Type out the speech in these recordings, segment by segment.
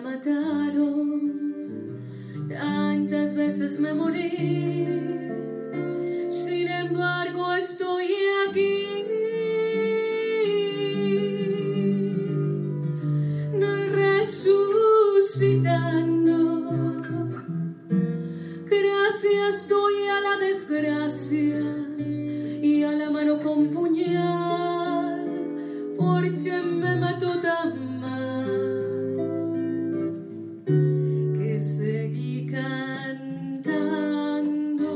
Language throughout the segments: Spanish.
mataron, tantas veces me morí, sin embargo estoy aquí, no resucitando. Gracias doy a la desgracia y a la mano con puñal, porque me mató tan mal que seguí cantando,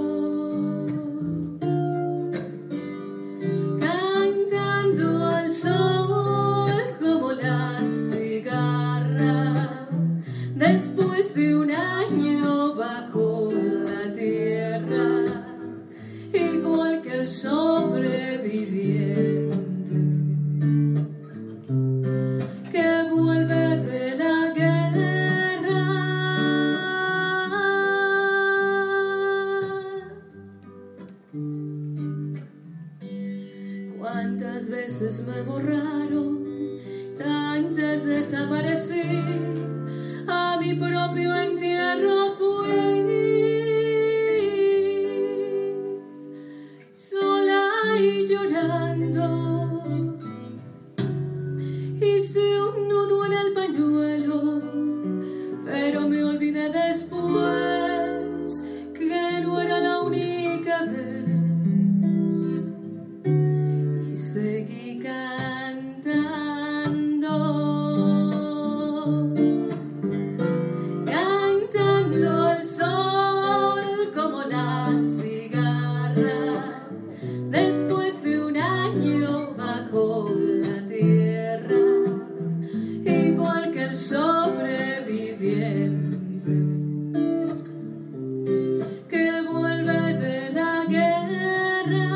cantando al sol como la cigarra, después de un año bajo la tierra, igual que el sobreviviente que vuelve de la guerra. Cuántas veces me borraron, tantas desaparecí, a mi propio entierro fui, sola y llorando, hice un nudo en el pañuelo, pero me olvidé después que no era la única vez, y seguí cantando, cantando al sol como la cigarra, después de un año bajo la tierra, igual que el sobreviviente que vuelve de la guerra.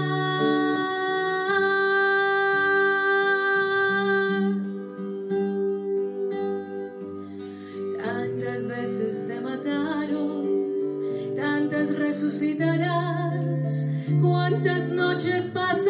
Tantas veces te mataron, tantas resucitarás, cuántas noches pasarás